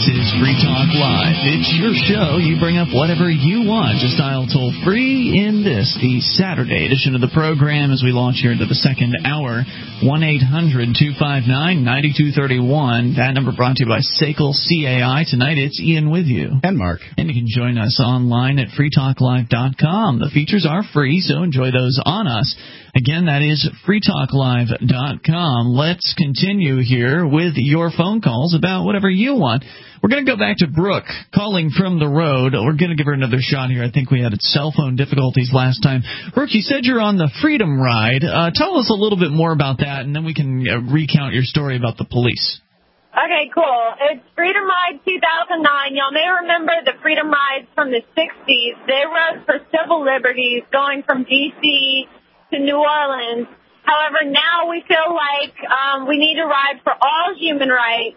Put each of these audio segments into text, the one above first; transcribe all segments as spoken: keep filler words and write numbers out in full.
This is Free Talk Live. It's your show. You bring up whatever you want. Just dial toll free in this, the Saturday edition of the program as we launch here into the second hour. one eight hundred two five nine nine two three one. That number brought to you by S A C L C A I. Tonight it's Ian with you. And Mark. And you can join us online at free talk live dot com. The features are free, so enjoy those on us. Again, that is free talk live dot com. Let's continue here with your phone calls about whatever you want. We're going to go back to Brooke, calling from the road. We're going to give her another shot here. I think we had cell phone difficulties last time. Brooke, you said you're on the Freedom Ride. Uh, tell us a little bit more about that, and then we can uh, recount your story about the police. Okay, cool. It's Freedom Ride two thousand nine. Y'all may remember the Freedom Rides from the sixties. They rode for civil liberties going from D C to New Orleans. However, now we feel like um, we need to ride for all human rights.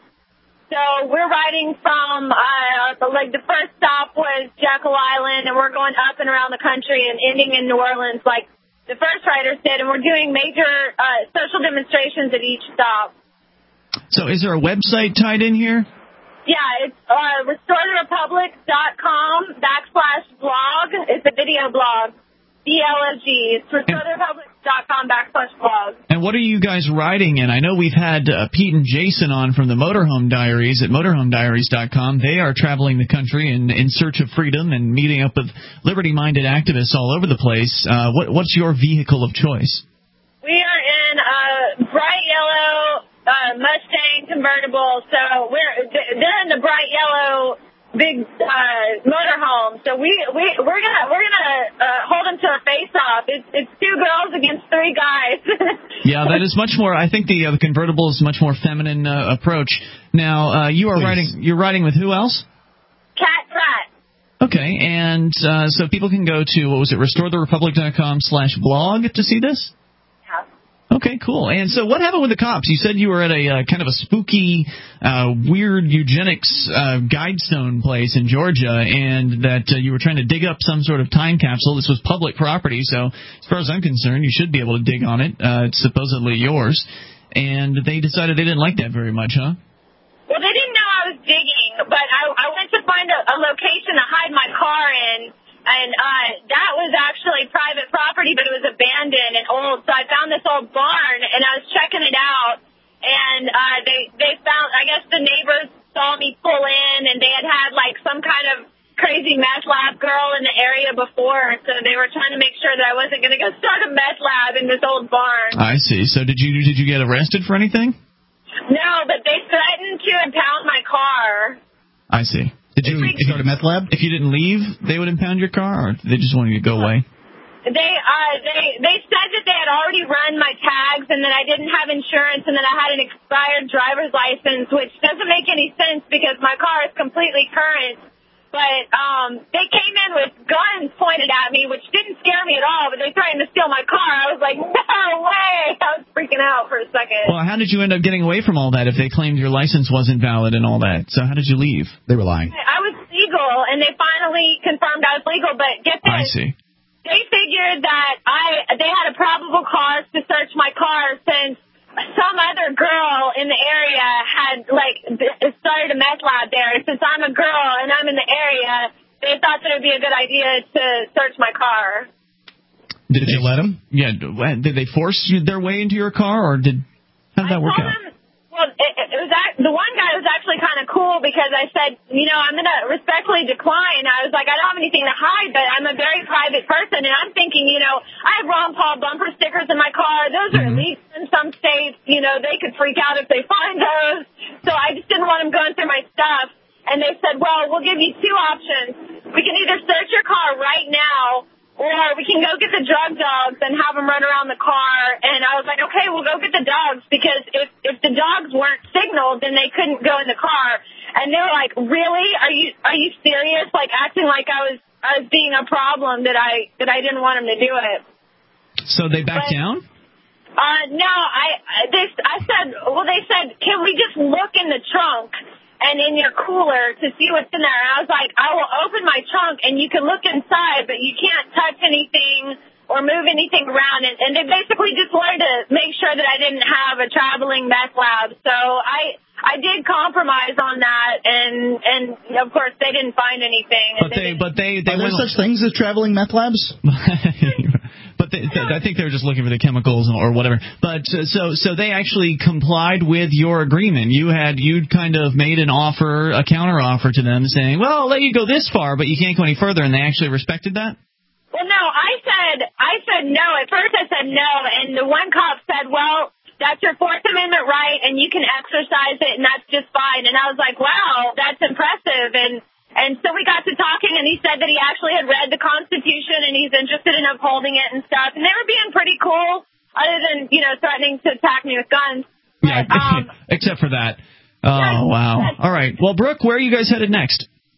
So we're riding from, uh, the, like, the first stop was Jekyll Island, and we're going up and around the country and ending in New Orleans like the first riders did, and we're doing major uh, social demonstrations at each stop. So is there a website tied in here? Yeah, it's uh, restore the republic dot com backslash blog. It's a video blog. B L O G. It's restore the republic dot com backslash blog. And what are you guys riding in? I know we've had uh, Pete and Jason on from the Motorhome Diaries at motorhome diaries dot com. They are traveling the country in, in search of freedom and meeting up with liberty-minded activists all over the place. Uh, what, what's your vehicle of choice? We are in a bright yellow uh, Mustang convertible. So we're they're in the bright yellow big uh, motorhome. So we we we're gonna we're gonna uh, hold them to a face-off. It's it's two girls against three guys. Yeah, that is much more. I think the, uh, the convertible is a much more feminine uh, approach. Now uh, you are Please. riding. You're riding with who else? Cat Pratt. Okay, and uh, so people can go to what was it? restore the republic dot com slash blog to see this. Okay, cool. And so what happened with the cops? You said you were at a uh, kind of a spooky, uh, weird eugenics uh, guidestone place in Georgia, and that uh, you were trying to dig up some sort of time capsule. This was public property, so as far as I'm concerned, you should be able to dig on it. Uh, it's supposedly yours. And they decided they didn't like that very much, huh? Well, they didn't know I was digging, but I, I went to find a, a location to hide my car in. And uh, that was actually private property, but it was abandoned and old. So I found this old barn, and I was checking it out. And uh, they they found, I guess the neighbors saw me pull in, and they had had, like, some kind of crazy meth lab girl in the area before. So they were trying to make sure that I wasn't going to go start a meth lab in this old barn. I see. So did you did you get arrested for anything? No, but they threatened to impound my car. I see. Did you start a meth lab? If you didn't leave, they would impound your car, or they just wanted you to go away? They uh they they said that they had already run my tags and that I didn't have insurance and that I had an expired driver's license, which doesn't make any sense because my car is completely current. But um they came in with guns pointed at me, which didn't scare me at all, but they threatened to steal my car. I was like, no way! I was freaking out for a second. Well, how did you end up getting away from all that if they claimed your license wasn't valid and all that? So how did you leave? They were lying. I was legal, and they finally confirmed I was legal, but get this. I see. They figured that I they had a probable cause to search my car since some other girl in the area had, like, started a meth lab there. Since I'm a girl and I'm in the area, they thought that it would be a good idea to search my car. Did, did they let them? Yeah. Did they force you their way into your car, or did how did that I work told out? Them, well, it, it was that, the one guy was actually kind of cool because I said, you know, I'm going to respectfully decline. I was like, I don't have anything to hide, but I'm a very private person, and I'm thinking, you know, I have Ron Paul bumper stickers in my car. Those are Mm-hmm. illegal in some states. You know, they could freak out if they find those. So I just didn't want them going through my stuff. And they said, well, we'll give you two options. We can either search your car right now, or we can go get the drug dogs and have them run around the car. And I was like, okay, we'll go get the dogs, because if if the dogs weren't signaled, then they couldn't go in the car. And they were like, really? Are you are you serious? Like, acting like I was I was being a problem that I that I didn't want them to do it. So they backed But, down? Uh, no, I I- they I said, well, they said, can we just look in the trunk and in your cooler to see what's in there? And I was like, I will open my trunk and you can look inside, but you can't touch anything or or move anything around. And, and they basically just wanted to make sure that I didn't have a traveling meth lab. So I I did compromise on that, and and of course they didn't find anything. But they, they but they they are there went, such things as traveling meth labs? But they, I think they were just looking for the chemicals or whatever. But uh, so so they actually complied with your agreement. You had you'd kind of made an offer, a counter offer to them, saying, "Well, I'll let you go this far, but you can't go any further," and they actually respected that. Well, no, I said I said no. At first, I said no, and the one cop said, "Well, that's your Fourth Amendment right, and you can exercise it, and that's just fine." And I was like, "Wow, that's impressive." And And so we got to talking, and he said that he actually had read the Constitution, and he's interested in upholding it and stuff. And they were being pretty cool, other than, you know, threatening to attack me with guns. Yeah, but, um, except for that. Oh, yeah, wow. All right. Well, Brooke, where are you guys headed next?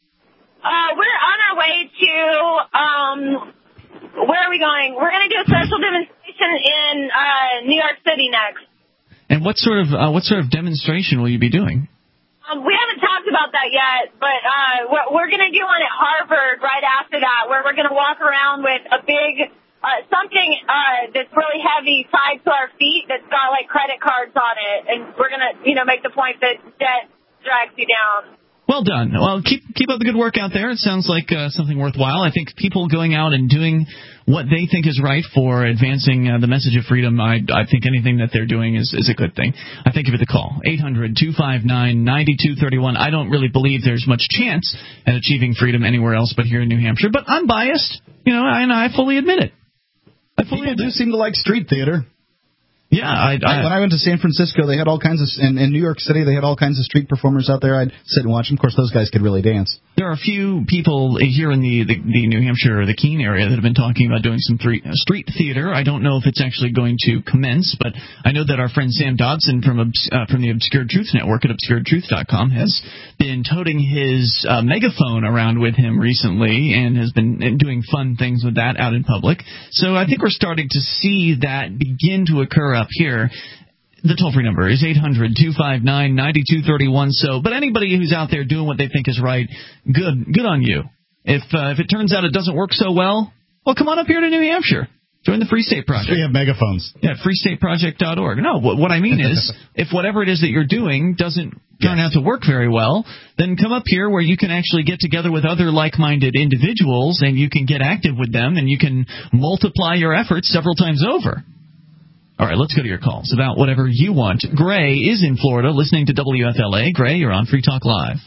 Uh, we're on our way to, um, where are we going? We're going to do a social demonstration in uh, New York City next. And what sort of uh, what sort of demonstration will you be doing? Um, we haven't talked about that yet, but uh, what we're going to do one at Harvard right after that, where we're going to walk around with a big, uh, something uh, that's really heavy tied to our feet that's got, like, credit cards on it. And we're going to, you know, make the point that debt drags you down. Well done. Well, keep keep up the good work out there. It sounds like uh, something worthwhile. I think people going out and doing what they think is right for advancing uh, the message of freedom, I, I think anything that they're doing is, is a good thing. I thank you for the call. eight hundred two five nine nine two three one. I don't really believe there's much chance at achieving freedom anywhere else but here in New Hampshire, but I'm biased, you know, and I fully admit it. I fully People admit do seem to like street theater. Yeah, I, I, when I went to San Francisco, they had all kinds of, in, in New York City, they had all kinds of street performers out there. I'd sit and watch them. Of course, those guys could really dance. There are a few people here in the, the, the New Hampshire or the Keene area that have been talking about doing some three, uh, street theater. I don't know if it's actually going to commence, but I know that our friend Sam Dodson from uh, from the Obscured Truth Network at obscured truth dot com has been toting his uh, megaphone around with him recently and has been doing fun things with that out in public. So I think we're starting to see that begin to occur up here. The toll-free number is eight hundred two five nine nine two three one. So, but anybody who's out there doing what they think is right, good, good on you. If uh, if it turns out it doesn't work so well, well, come on up here to New Hampshire. Join the Free State Project. We have megaphones. Yeah, free state project dot org. No, what, what I mean is, if whatever it is that you're doing doesn't turn yes. out to work very well, then come up here where you can actually get together with other like-minded individuals, and you can get active with them, and you can multiply your efforts several times over. All right, let's go to your calls about whatever you want. Gray is in Florida, listening to W F L A. Gray, you're on Free Talk Live.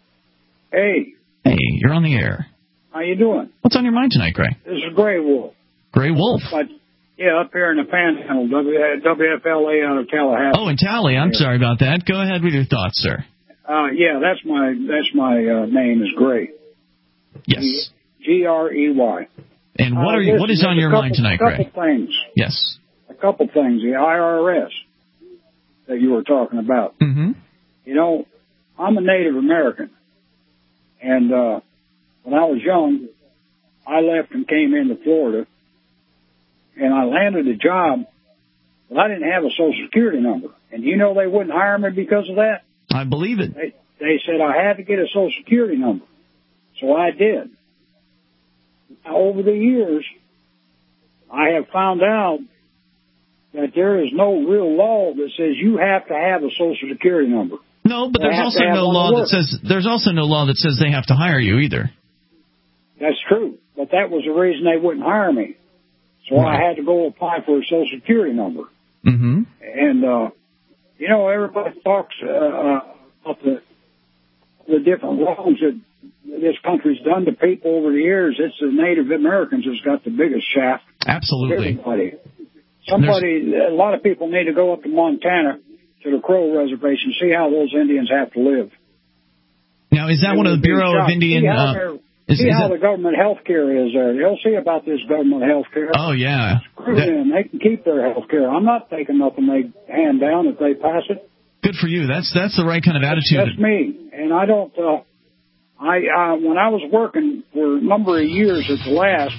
Hey. Hey, you're on the air. How you doing? What's on your mind tonight, Gray? This is Gray Wolf. Gray Wolf. But, yeah, up here in the Panhandle, W F L A out of Tallahassee. Oh, in Tally. I'm yeah. sorry about that. Go ahead with your thoughts, sir. Uh, yeah, that's my that's my uh, name is Gray. Yes. G R E Y. And what are you? Uh, what is on your couple, mind tonight, Gray? A couple Gray? things. Yes. A couple things. The I R S that you were talking about. Mm-hmm. You know, I'm a Native American, and uh, when I was young, I left and came into Florida, and I landed a job, but I didn't have a Social Security number. And you know they wouldn't hire me because of that? I believe it. They, they said I had to get a Social Security number. So I did. Now, over the years, I have found out that there is no real law that says you have to have a Social Security number. No, but They there's have also to have no one to law that work. says there's also no law that says they have to hire you either. That's true. But that was the reason they wouldn't hire me. So Right. I had to go apply for a Social Security number. Mm-hmm. And, uh, you know, everybody talks uh, uh, about the, the different wrongs that this country's done to people over the years. It's the Native Americans that's got the biggest shaft. Absolutely. Everybody. Somebody, a lot of people need to go up to Montana to the Crow Reservation, see how those Indians have to live. Now, is that They one of would the be Bureau of shocked. Indian... See how, Uh, they're- is, see is how that, the government health care is there. They'll see about this government health care. oh, yeah. Screw That, them. They can keep their health care. I'm not taking nothing they hand down if they pass it. good for you. That's that's the right kind of attitude. That's me. And I don't, uh, I, uh, when I was working for a number of years at the last,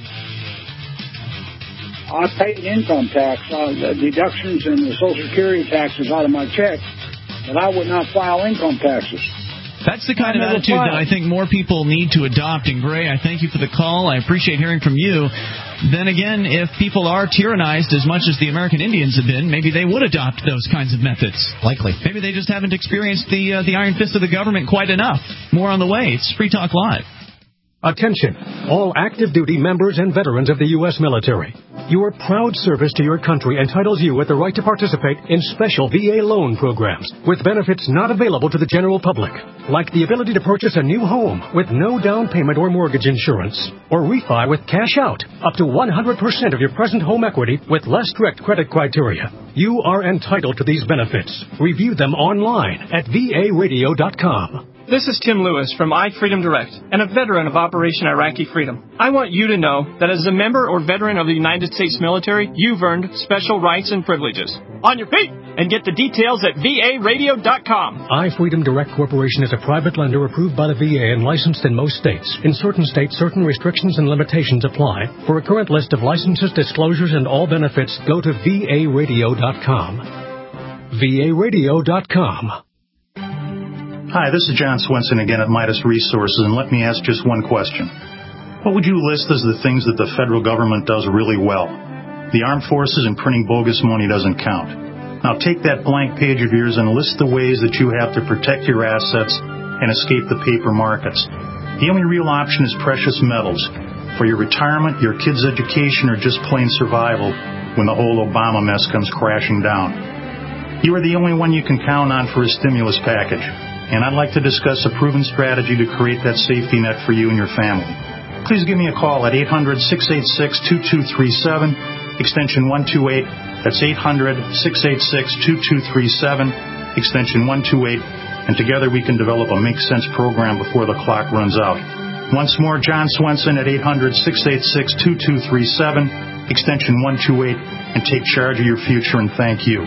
I paid income tax, uh, the deductions and the Social Security taxes out of my check, but I would not file income taxes. That's the kind of attitude that I think more people need to adopt. And, Gray, I thank you for the call. I appreciate hearing from you. Then again, if people are tyrannized as much as the American Indians have been, maybe they would adopt those kinds of methods. Likely. Maybe they just haven't experienced the uh, the iron fist of the government quite enough. More on the way. It's Free Talk Live. Attention, all active duty members and veterans of the U S military. Your proud service to your country entitles you with the right to participate in special V A loan programs with benefits not available to the general public, like the ability to purchase a new home with no down payment or mortgage insurance, or refi with cash out up to one hundred percent of your present home equity with less strict credit criteria. You are entitled to these benefits. Review them online at V A radio dot com. This is Tim Lewis from iFreedom Direct and a veteran of Operation Iraqi Freedom. I want you to know that as a member or veteran of the United States military, you've earned special rights and privileges. On your feet! And get the details at V A radio dot com. iFreedom Direct Corporation is a private lender approved by the V A and licensed in most states. In certain states, certain restrictions and limitations apply. For a current list of licenses, disclosures, and all benefits, go to V A radio dot com. V A radio dot com. Hi, this is John Swenson again at Midas Resources, and let me ask just one question. What would you list as the things that the federal government does really well? The armed forces and printing bogus money doesn't count. Now take that blank page of yours and list the ways that you have to protect your assets and escape the paper markets. The only real option is precious metals for your retirement, your kids' education, or just plain survival when the whole Obama mess comes crashing down. You are the only one you can count on for a stimulus package. And I'd like to discuss a proven strategy to create that safety net for you and your family. Please give me a call at eight hundred, six eight six, two two three seven, extension one two eight. That's eight hundred, six eight six, two two three seven, extension one two eight. And together we can develop a Make Sense program before the clock runs out. Once more, John Swenson at eight hundred, six eight six, two two three seven, extension one two eight. And take charge of your future, and thank you.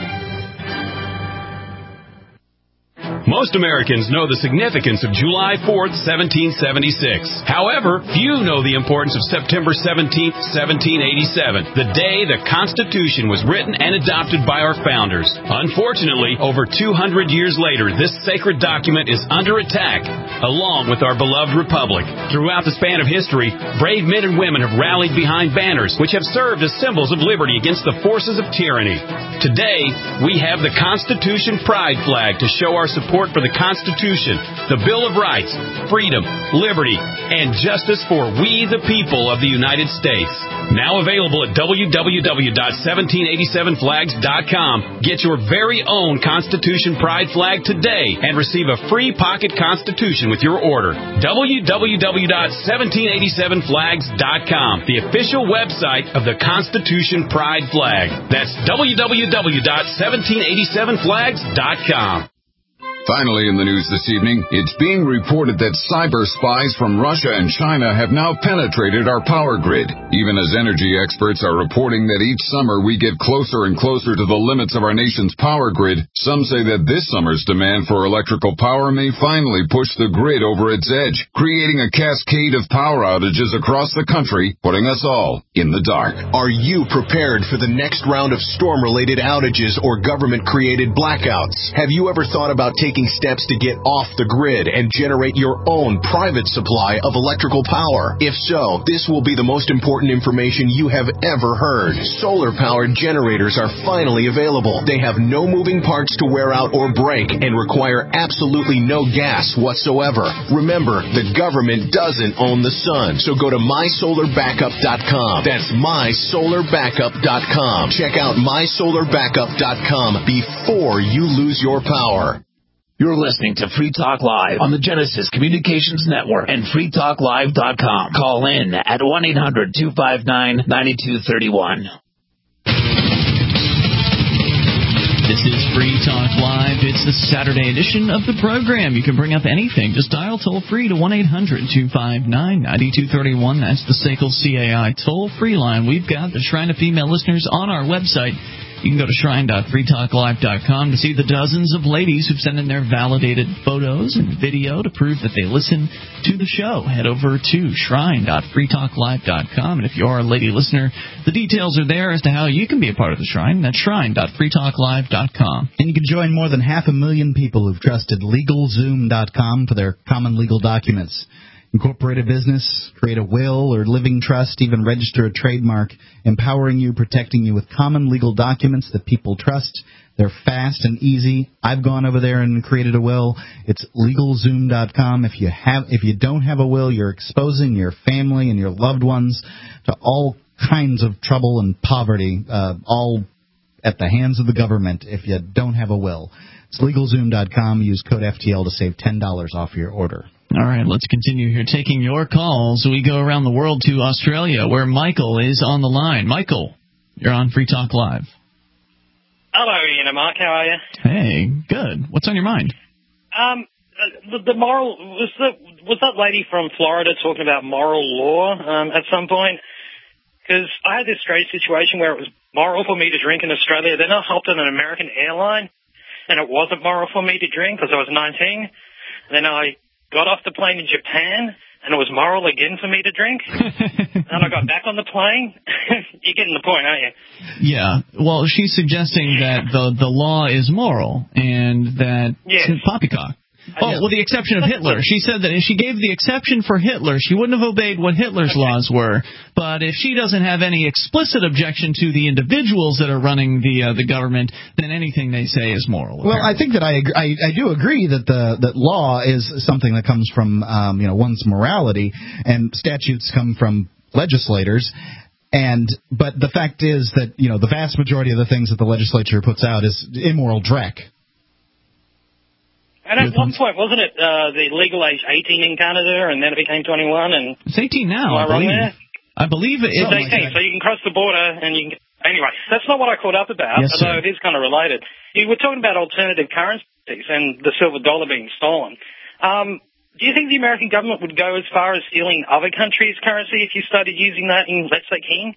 Most Americans know the significance of July fourth, seventeen seventy-six. However, few know the importance of September seventeenth, seventeen eighty-seven, the day the Constitution was written and adopted by our founders. Unfortunately, over two hundred years later, this sacred document is under attack, along with our beloved republic. Throughout the span of history, brave men and women have rallied behind banners which have served as symbols of liberty against the forces of tyranny. Today, we have the Constitution Pride Flag to show our support for the Constitution, the Bill of Rights, freedom, liberty, and justice for we the people of the United States. Now available at w w w dot seventeen eighty-seven flags dot com. Get your very own Constitution Pride Flag today and receive a free pocket Constitution with your order. w w w dot seventeen eighty-seven flags dot com, the official website of the Constitution Pride Flag. That's w w w dot seventeen eighty-seven flags dot com. Finally in the news this evening, it's being reported that cyber spies from Russia and China have now penetrated our power grid. Even as energy experts are reporting that each summer we get closer and closer to the limits of our nation's power grid, some say that this summer's demand for electrical power may finally push the grid over its edge, creating a cascade of power outages across the country, putting us all in the dark. Are you prepared for the next round of storm-related outages or government-created blackouts? Have you ever thought about taking Taking steps to get off the grid and generate your own private supply of electrical power? If so, this will be the most important information you have ever heard. Solar-powered generators are finally available. They have no moving parts to wear out or break and require absolutely no gas whatsoever. Remember, the government doesn't own the sun, so go to my solar backup dot com. That's my solar backup dot com. Check out my solar backup dot com before you lose your power. You're listening to Free Talk Live on the Genesis Communications Network and free talk live dot com. Call in at one eight hundred two five nine nine two three one. This is Free Talk Live. It's the Saturday edition of the program. You can bring up anything. Just dial toll-free to one eight hundred two five nine nine two three one. That's the S A C L C A I toll-free line. We've got the Shrine of Female Listeners on our website. You can go to shrine dot free talk live dot com to see the dozens of ladies who've sent in their validated photos and video to prove that they listen to the show. Head over to shrine dot free talk live dot com, and if you are a lady listener, the details are there as to how you can be a part of the Shrine. That's shrine dot free talk live dot com. And you can join more than half a million people who've trusted legal zoom dot com for their common legal documents. Incorporate a business, create a will or living trust, even register a trademark, empowering you, protecting you with common legal documents that people trust. They're fast and easy. I've gone over there and created a will. It's legal zoom dot com. If you have, if you don't have a will, you're exposing your family and your loved ones to all kinds of trouble and poverty, uh, all at the hands of the government if you don't have a will. It's legal zoom dot com. Use code F T L to save ten dollars off your order. All right, let's continue here taking your calls. We go around the world to Australia, where Michael is on the line. Michael, you're on Free Talk Live. Hello, Ian and Mark. How are you? Hey, good. What's on your mind? Um, the, the moral was the was that lady from Florida talking about moral law um, at some point? Because I had this strange situation where it was moral for me to drink in Australia. Then I hopped on an American airline, and it wasn't moral for me to drink because I was nineteen. And then I got off the plane in Japan, and it was moral again for me to drink. And I got back on the plane. You're getting the point, aren't you? Yeah. Well, she's suggesting that the the law is moral and that yes. poppycock. Oh, with the exception of Hitler. She said that if she gave the exception for Hitler, she wouldn't have obeyed what Hitler's okay. laws were. But if she doesn't have any explicit objection to the individuals that are running the uh, the government, then anything they say is moral. Well, I think that I, agree, I I do agree that the that law is something that comes from um, you know one's morality, and statutes come from legislators. And but the fact is that you know the vast majority of the things that the legislature puts out is immoral dreck. And at one point, wasn't it uh, the legal age eighteen in Canada, and then it became twenty-one? And it's eighteen now. Am I, I wrong there? I believe it is. It's eighteen, like so you can cross the border, and you can. Anyway, that's not what I caught up about, yes, although it is kind of related. You were talking about alternative currencies and the silver dollar being stolen. Um, do you think the American government would go as far as stealing other countries' currency if you started using that in, let's say, King?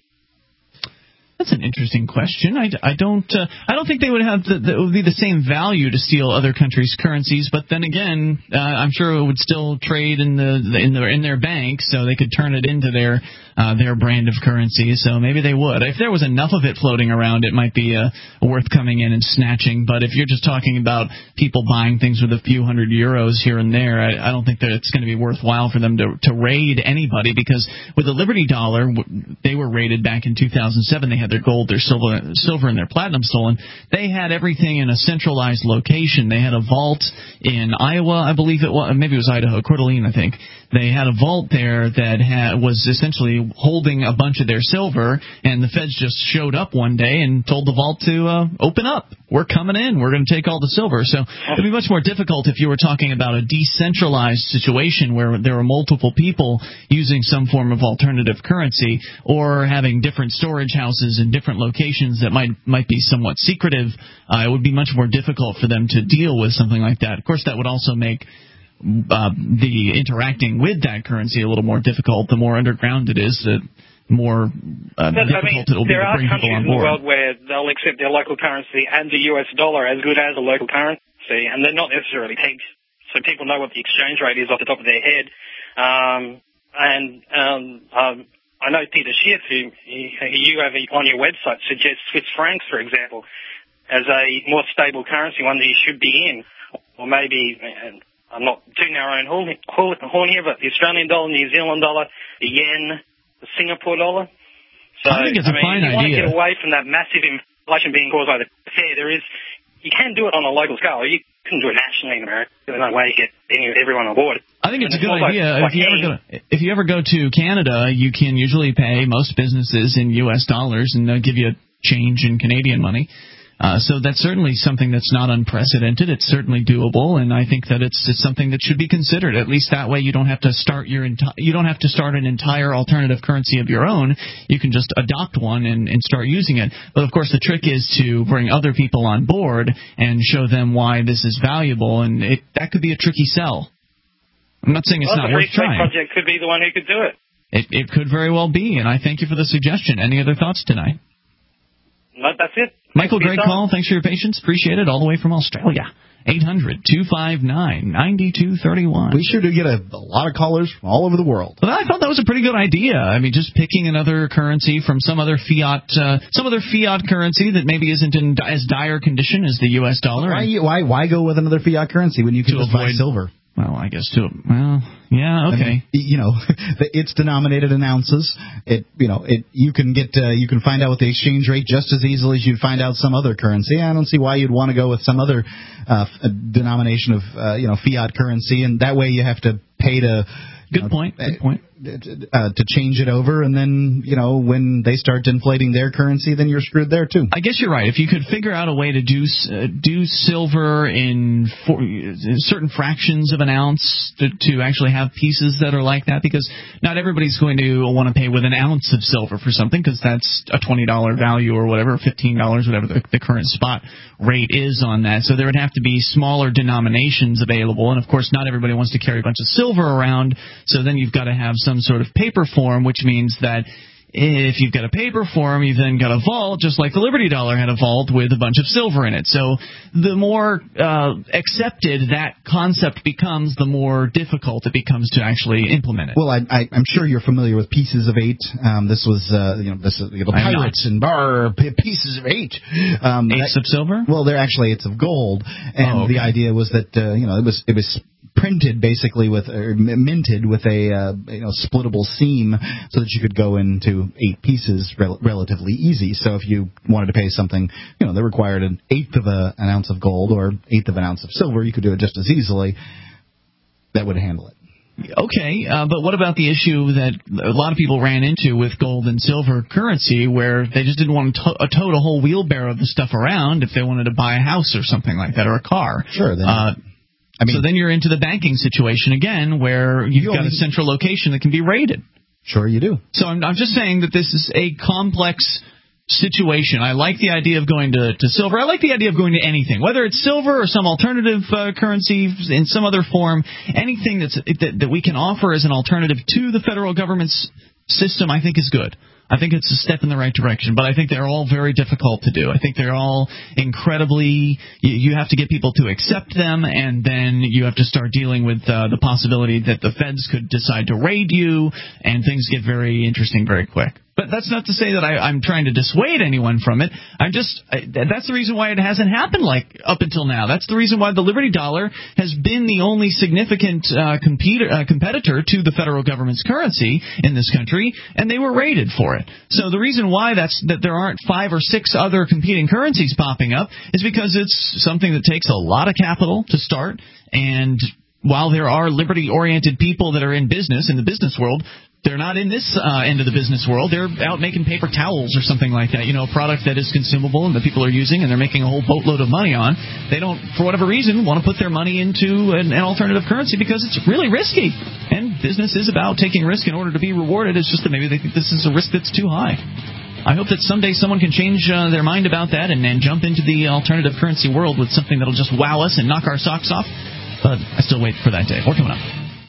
That's an interesting question. I, I don't uh, I don't think they would have the, the, it would be the same value to steal other countries' currencies. But then again, uh, I'm sure it would still trade in the in their in their bank, so they could turn it into their uh, their brand of currency. So maybe they would. If there was enough of it floating around, it might be uh, worth coming in and snatching. But if you're just talking about people buying things with a few hundred euros here and there, I, I don't think that it's going to be worthwhile for them to to raid anybody, because with the Liberty Dollar, they were raided back in two thousand seven. They had their gold, their silver, silver, and their platinum stolen. They had everything in a centralized location. They had a vault in Iowa, I believe it was, maybe it was Idaho, Coeur d'Alene, I think. They had a vault there that had, was essentially holding a bunch of their silver, and the feds just showed up one day and told the vault to uh, open up. We're coming in. We're going to take all the silver. So it would be much more difficult if you were talking about a decentralized situation where there were multiple people using some form of alternative currency, or having different storage houses in different locations that might might be somewhat secretive. Uh, it would be much more difficult for them to deal with something like that. Of course, that would also make uh, the interacting with that currency a little more difficult. The more underground it is, the more uh, but, difficult I mean, it will be to bring people on board. There are countries in the world where they'll accept their local currency and the U S dollar as good as a local currency, and they're not necessarily pegged, so people know what the exchange rate is off the top of their head. Um, and um, um, I know Peter Schiff, who you have on your website, suggests Swiss francs, for example, as a more stable currency, one that you should be in. Or maybe, I'm not tooting our own horn here, but the Australian dollar, New Zealand dollar, the yen, the Singapore dollar. So, I think it's I a mean, fine you idea. want to get away from that massive inflation being caused by the Fed. There is, you can do it on a local scale. You can do it nationally in America. There's no way to get any, everyone on board. I think it's and a good it's idea. Like, if you ever go, if you ever go to Canada, you can usually pay most businesses in U S dollars, and they'll give you a change in Canadian money. Uh, so that's certainly something that's not unprecedented. It's certainly doable, and I think that it's, it's something that should be considered. At least that way, you don't have to start your enti- you don't have to start an entire alternative currency of your own. You can just adopt one and, and start using it. But of course, the trick is to bring other people on board and show them why this is valuable, and it, that could be a tricky sell. I'm not saying it's well, not worth trying. The Free State Project could be the one who could do it. It, it could very well be, and I thank you for the suggestion. Any other thoughts tonight? No, that's it. Michael, great call. Thanks for your patience. Appreciate it. All the way from Australia. eight hundred two five nine nine two three one. We sure do get a, a lot of callers from all over the world. Well, I thought that was a pretty good idea. I mean, just picking another currency from some other fiat, uh, some other fiat currency that maybe isn't in as dire condition as the U S dollar. Why, why, why go with another fiat currency when you can just buy silver? Well, I guess to well, yeah, okay. I mean, you know, it's denominated in ounces. It, you know, it you can get uh, you can find out what the exchange rate just as easily as you'd find out some other currency. I don't see why you'd want to go with some other uh, denomination of uh, you know fiat currency, and that way you have to pay to. Good know, point. Good point. Uh, to change it over, and then, you know, when they start inflating their currency, then you're screwed there, too. I guess you're right. If you could figure out a way to do uh, do silver in for, certain fractions of an ounce to, to actually have pieces that are like that, because not everybody's going to want to pay with an ounce of silver for something, because that's a twenty dollars value or whatever, fifteen dollars, whatever the, the current spot rate is on that. So there would have to be smaller denominations available, and, of course, not everybody wants to carry a bunch of silver around, so then you've got to have some sort of paper form, which means that if you've got a paper form, you've then got a vault, just like the Liberty Dollar had a vault with a bunch of silver in it. So the more uh, accepted that concept becomes, the more difficult it becomes to actually implement it. Well, I, I, I'm sure you're familiar with Pieces of Eight. Um, this was, uh, you know, this uh, you know, pirates and bar Pieces of Eight. Um, Eights that, of silver? Well, they're actually eights of gold, and oh, okay. the idea was that uh, you know it was it was. printed basically with or minted with a uh, you know splittable seam so that you could go into eight pieces rel- relatively easy. So if you wanted to pay something you know that required an eighth of a, an ounce of gold or eighth of an ounce of silver, you could do it just as easily. That would handle it. Okay, uh, but what about the issue that a lot of people ran into with gold and silver currency, where they just didn't want to to- tote a whole wheelbarrow of the stuff around if they wanted to buy a house or something like that, or a car? Sure. Then uh, I mean, so then you're into the banking situation again, where you've you got a central location that can be raided. Sure you do. So I'm, I'm just saying that this is a complex situation. I like the idea of going to, to silver. I like the idea of going to anything, whether it's silver or some alternative uh, currency in some other form. Anything that's that, that we can offer as an alternative to the federal government's system, I think is good. I think it's a step in the right direction, but I think they're all very difficult to do. I think they're all incredibly, you, you have to get people to accept them, and then you have to start dealing with uh, the possibility that the feds could decide to raid you, and things get very interesting very quick. But that's not to say that I, I'm trying to dissuade anyone from it. I'm just I, that's the reason why it hasn't happened like up until now. That's the reason why the Liberty Dollar has been the only significant uh, compete, uh, competitor to the federal government's currency in this country, and they were raided for it. So the reason why that's that there aren't five or six other competing currencies popping up is because it's something that takes a lot of capital to start, and while there are liberty-oriented people that are in business, in the business world, they're not in this uh, end of the business world. They're out making paper towels or something like that, you know, a product that is consumable and that people are using and they're making a whole boatload of money on. They don't, for whatever reason, want to put their money into an, an alternative currency because it's really risky. And business is about taking risk in order to be rewarded. It's just that maybe they think this is a risk that's too high. I hope that someday someone can change uh, their mind about that and, and jump into the alternative currency world with something that'll just wow us and knock our socks off. But I still wait for that day. More coming up.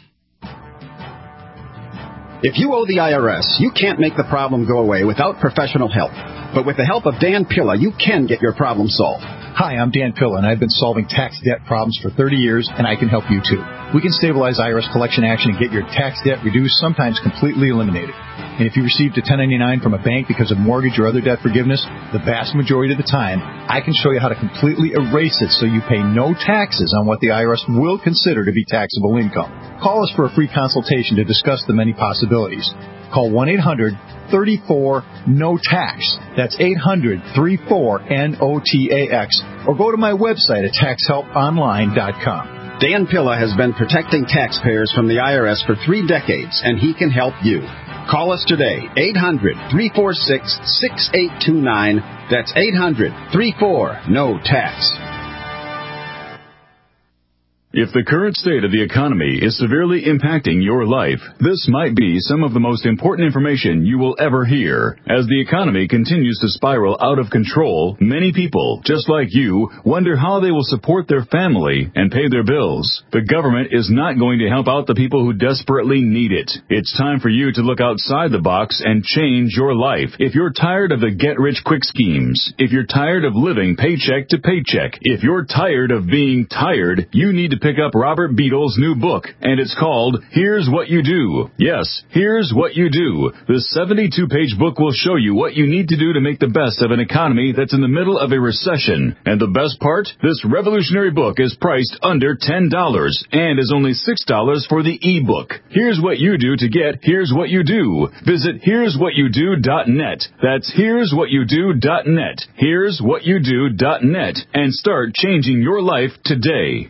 If you owe the I R S, you can't make the problem go away without professional help. But with the help of Dan Pilla, you can get your problem solved. Hi, I'm Dan Pilla, and I've been solving tax debt problems for thirty years, and I can help you too. We can stabilize I R S collection action and get your tax debt reduced, sometimes completely eliminated. And if you received a ten ninety-nine from a bank because of mortgage or other debt forgiveness, the vast majority of the time, I can show you how to completely erase it so you pay no taxes on what the I R S will consider to be taxable income. Call us for a free consultation to discuss the many possibilities. Call one eight hundred three four N O T A X. That's eight hundred three four N O T A X. Or go to my website at tax help online dot com. Dan Pilla has been protecting taxpayers from the I R S for three decades, and he can help you. Call us today, eight hundred three four six six eight two nine. That's eight hundred three four N O T A X. If the current state of the economy is severely impacting your life, this might be some of the most important information you will ever hear. As the economy continues to spiral out of control, many people, just like you, wonder how they will support their family and pay their bills. The government is not going to help out the people who desperately need it. It's time for you to look outside the box and change your life. If you're tired of the get-rich-quick schemes, if you're tired of living paycheck to paycheck, if you're tired of being tired, you need to pick up Robert Beadle's new book, and it's called Here's What You Do. Yes, Here's What You Do. The seventy-two page book will show you what you need to do to make the best of an economy that's in the middle of a recession. And the best part? This revolutionary book is priced under ten dollars and is only six dollars for the e-book. Here's what you do to get Here's What You Do. Visit here's what you do dot net. That's here's what you do dot net. here's what you do dot net and start changing your life today.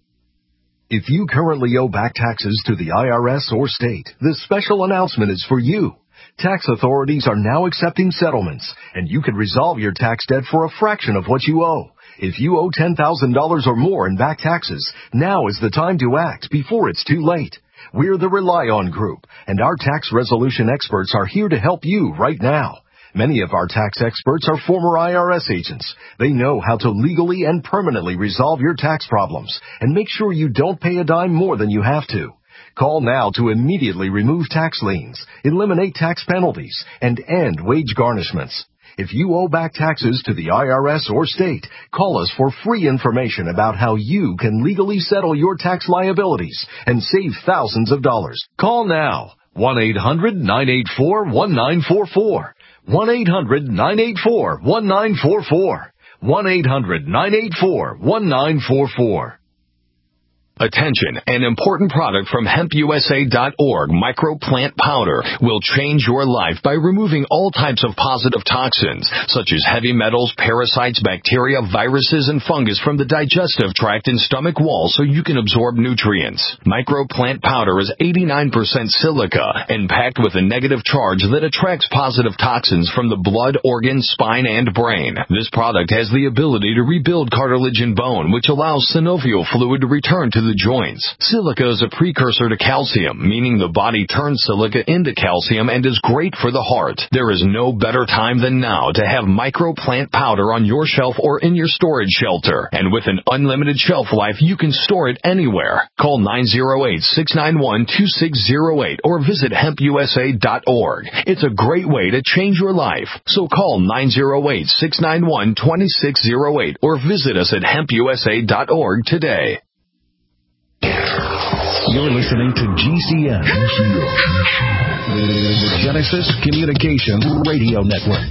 If you currently owe back taxes to the I R S or state, this special announcement is for you. Tax authorities are now accepting settlements, and you can resolve your tax debt for a fraction of what you owe. If you owe ten thousand dollars or more in back taxes, now is the time to act before it's too late. We're the Rely On Group, and our tax resolution experts are here to help you right now. Many of our tax experts are former I R S agents. They know how to legally and permanently resolve your tax problems and make sure you don't pay a dime more than you have to. Call now to immediately remove tax liens, eliminate tax penalties, and end wage garnishments. If you owe back taxes to the I R S or state, call us for free information about how you can legally settle your tax liabilities and save thousands of dollars. Call now. one eight hundred nine eight four one nine four four. one eight hundred nine eight four one nine four four. one eight hundred nine eight four one nine four four. Attention, an important product from hemp U S A dot org, microplant powder, will change your life by removing all types of positive toxins, such as heavy metals, parasites, bacteria, viruses, and fungus from the digestive tract and stomach wall so you can absorb nutrients. Microplant powder is eighty-nine percent silica and packed with a negative charge that attracts positive toxins from the blood, organs, spine, and brain. This product has the ability to rebuild cartilage and bone, which allows synovial fluid to return to the joints. Silica is a precursor to calcium, meaning the body turns silica into calcium and is great for the heart. There is no better time than now to have microplant powder on your shelf or in your storage shelter. And with an unlimited shelf life, you can store it anywhere. Call nine oh eight, six nine one, two six oh eight or visit hemp U S A dot org. It's a great way to change your life. So call nine oh eight, six nine one, two six oh eight or visit us at hemp U S A dot org today. You're listening to G C N, the Genesis Communications Radio Network.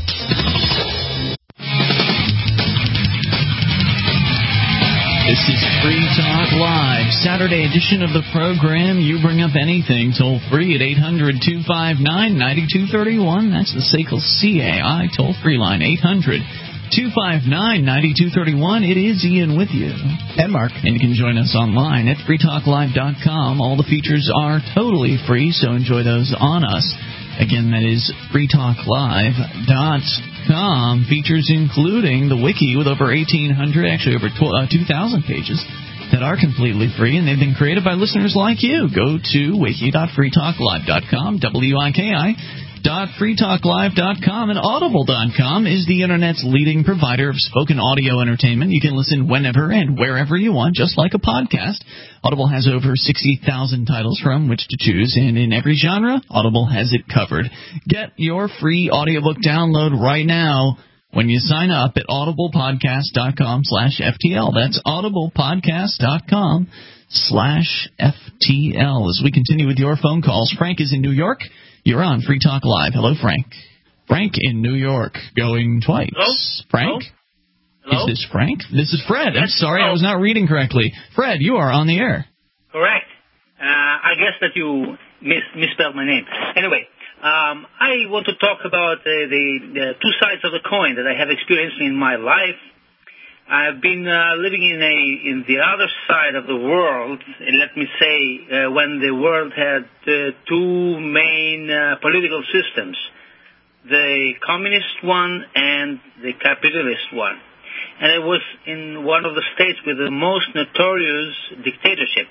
This is Free Talk Live, Saturday edition of the program. You bring up anything toll free at eight hundred, two five nine, nine two three one. That's the S A C L C A I toll free line, eight hundred, two five nine, nine two three one. It is Ian with you. And Mark. And you can join us online at free talk live dot com. All the features are totally free, so enjoy those on us. Again, that is free talk live dot com. Features including the wiki with over eighteen hundred, actually over two thousand pages that are completely free, and they've been created by listeners like you. Go to wiki dot free talk live dot com, W I K I dot free talk live dot com, and audible dot com is the Internet's leading provider of spoken audio entertainment. You can listen whenever and wherever you want, just like a podcast. Audible has over sixty thousand titles from which to choose, and in every genre, Audible has it covered. Get your free audiobook download right now when you sign up at audiblepodcast dot com slash F T L. That's audiblepodcast dot com slash F T L. As we continue with your phone calls, Frank is in New York. You're on Free Talk Live. Hello, Frank. Frank in New York, going twice. Hello? Frank? Hello? Is this Frank? This is Fred. I'm Yes. sorry, Hello. I was not reading correctly. Fred, you are on the air. Correct. Uh, I guess that you mis- misspelled my name. Anyway, um, I want to talk about uh, the, the two sides of the coin that I have experienced in my life. I've been uh, living in a in the other side of the world, and let me say, uh, when the world had uh, two main uh, political systems, the communist one and the capitalist one. and it was in one of the states with the most notorious dictatorship.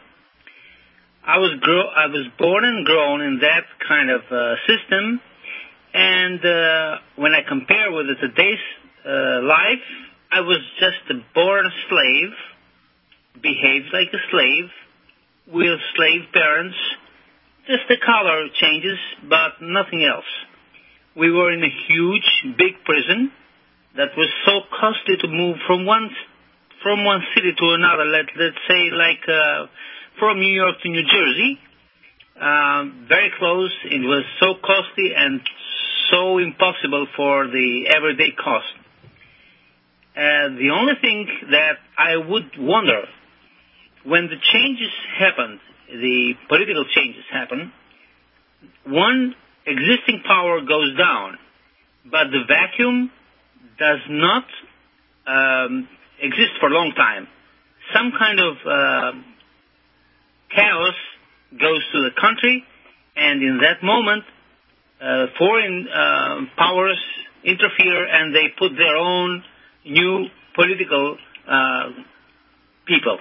I was grow- I was born and grown in that kind of uh, system, and uh, when I compare with today's uh, life, I was just a born slave, behaved like a slave, with slave parents. Just the color changes, but nothing else. We were in a huge, big prison that was so costly to move from one from one city to another. Let let's say like uh, from New York to New Jersey, um, very close. It was so costly and so impossible for the everyday cost. Uh, the only thing that I would wonder, when the changes happened, the political changes happen, one existing power goes down, but the vacuum does not um, exist for a long time. Some kind of uh, chaos goes to the country, and in that moment, uh, foreign uh, powers interfere and they put their own new political uh, people.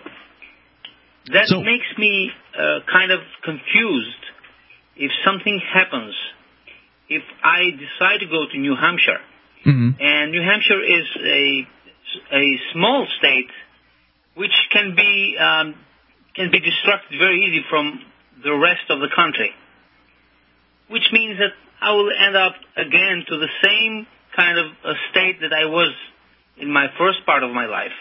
That so, makes me uh, kind of confused. If something happens, if I decide to go to New Hampshire, mm-hmm. and New Hampshire is a a small state which can be um, can be distracted very easy from the rest of the country, which means that I will end up again to the same kind of a state that I was in my first part of my life.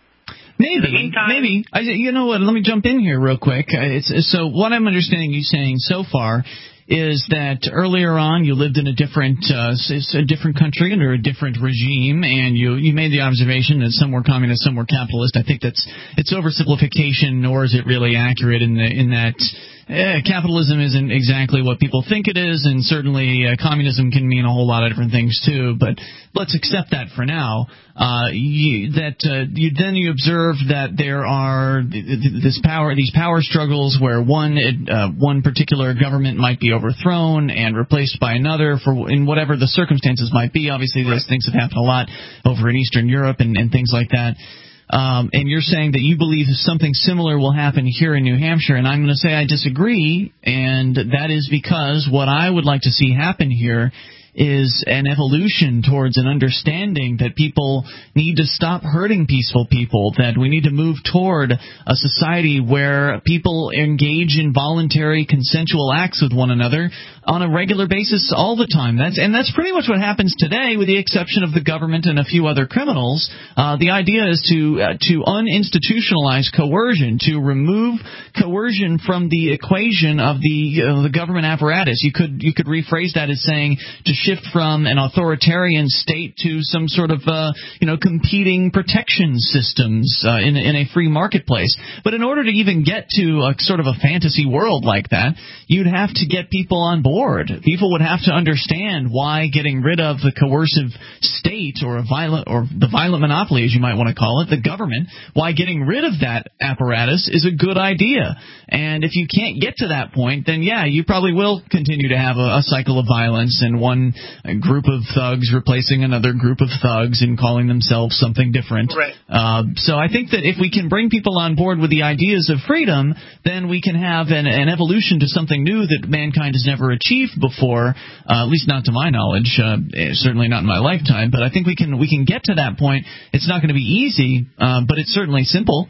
Maybe, meantime, maybe. I, you know what? Let me jump in here real quick. It's, so what I'm understanding you saying so far is that earlier on you lived in a different uh, a different country under a different regime, and you, you made the observation that some were communist, some were capitalist. I think that's it's oversimplification, nor is it really accurate in the in that. Eh, capitalism isn't exactly what people think it is, and certainly uh, communism can mean a whole lot of different things too. But let's accept that for now. Uh, you, that uh, you, then you observe that there are this power, these power struggles where one uh, one particular government might be overthrown and replaced by another for in whatever the circumstances might be. Obviously, those things have happened a lot over in Eastern Europe and, and things like that. Um, and you're saying that you believe something similar will happen here in New Hampshire, and I'm going to say I disagree, and that is because what I would like to see happen here is an evolution towards an understanding that people need to stop hurting peaceful people, that we need to move toward a society where people engage in voluntary consensual acts with one another on a regular basis all the time. That's and that's pretty much what happens today, with the exception of the government and a few other criminals. Uh, the idea is to uh, to uninstitutionalize coercion, to remove coercion from the equation of the uh, the government apparatus. You could you could rephrase that as saying to shift from an authoritarian state to some sort of uh, you know competing protection systems uh, in in a free marketplace. But in order to even get to a sort of a fantasy world like that, you'd have to get people on board. People would have to understand why getting rid of the coercive state or a violent or the violent monopoly, as you might want to call it, the government, why getting rid of that apparatus is a good idea. And if you can't get to that point, then yeah, you probably will continue to have a, a cycle of violence and one group of thugs replacing another group of thugs and calling themselves something different. Right. Uh, so I think that if we can bring people on board with the ideas of freedom, then we can have an, an evolution to something new that mankind has never achieved before, uh, at least not to my knowledge, uh, certainly not in my lifetime. But I think we can we can get to that point. It's not going to be easy, uh, but it's certainly simple.